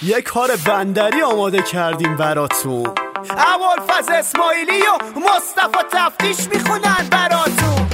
یه کار بندری آماده کردیم براتون. ابوالفضل اسماعیلی و مصطفی تفتیش میخونن براتون.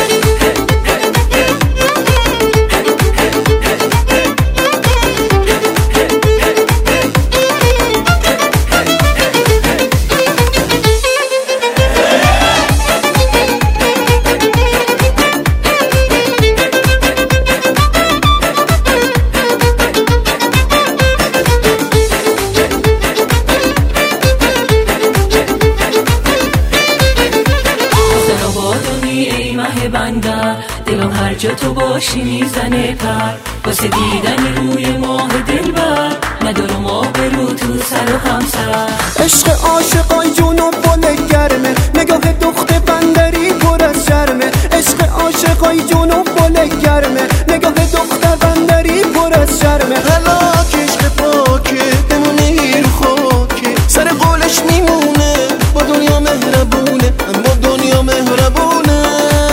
دلم هر جا تو باشی میزنه پر واسه دیدن روی ماه دلبر ندارم آبرو تو سر و همسر. عشق عاشقای جنوب بله گرمه نگاه دخت بندری پر از شرمه. عشق عاشقای جنوب بله گرمه نگاه دختر بندری پر از شرمه. هلاک عشق پاکه بمونه رو خاکه سر قولش میمونه با دنیا مهربونه اما دنیا مهربونه.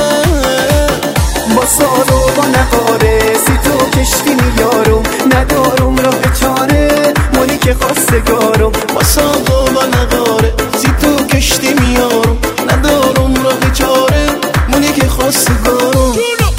با سال و با نهاره سی تو کشتی میارم ندارم راه چاره مونی که خواستگارم. با سال و با نهاره سی تو کشتی میارم ندارم راه چاره مونی که خواستگارم.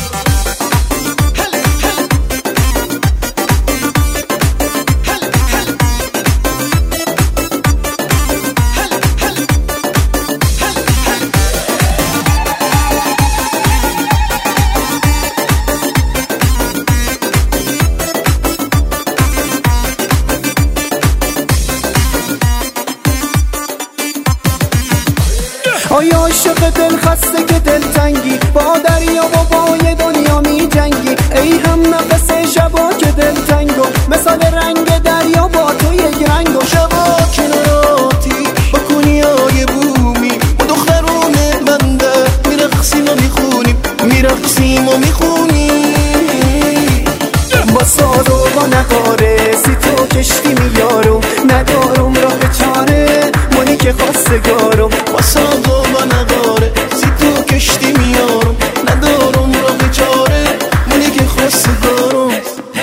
آیا عاشق دل خسته که دلتنگی با دریا و با یه دنیا می جنگی؟ ای هم نفس شبا که دلتنگو مثال رنگ دریا با تو یک رنگو. شبا کناراتی با کنیای بومی با دخترون بنده میرقصیم و میخونیم میرقصیم و میخونیم. با سال و با نهاره سی تو کشتی میارم ندارم راه چاره مونی که خواستگارم. با سال و با نهاره سی تو کشتی میارم ندارم راه چاره مونی که خواستگارم.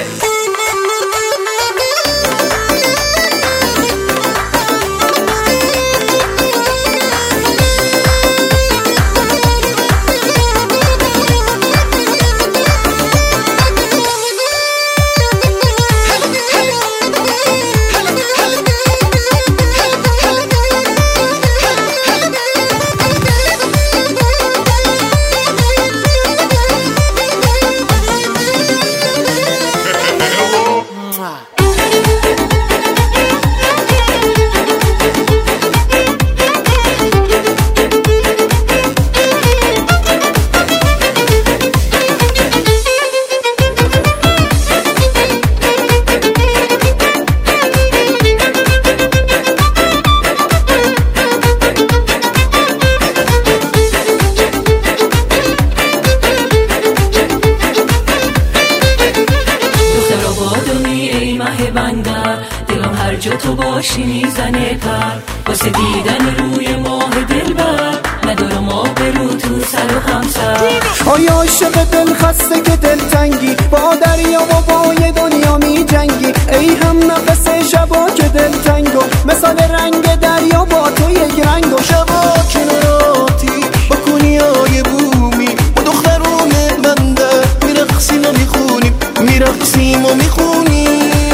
دلم هر جا تو باشی میزنه پر واسه دیدن روی ماه دلبر ندارم آبرو تو سر و همسر. آیا عاشق دل خسته که دلتنگی با دریا و با یه دنیا می جنگی؟ ای هم نفس شبا که دلتنگو مثال رنگ دریا با تو یک رنگو. شبا کناراتی با کنیای بومی با دخترون بنده میرقصیم و میخونیم میرقصیم و میخونیم.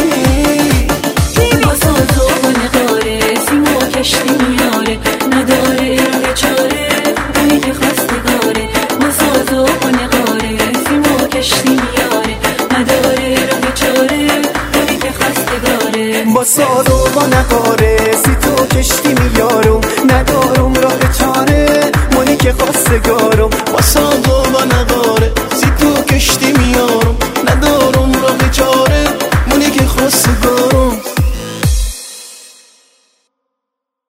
کشتی میاره نداره راه چاره اونی که خواستگاره. با ساز و نقاره سیما کشتی میاره نداره راه چاره اونی که خواستگاره. با ساز و با نقاره سی تو کشتی میارم ندارم راه چاره مونی که خواستگارم. با ساز و با نقاره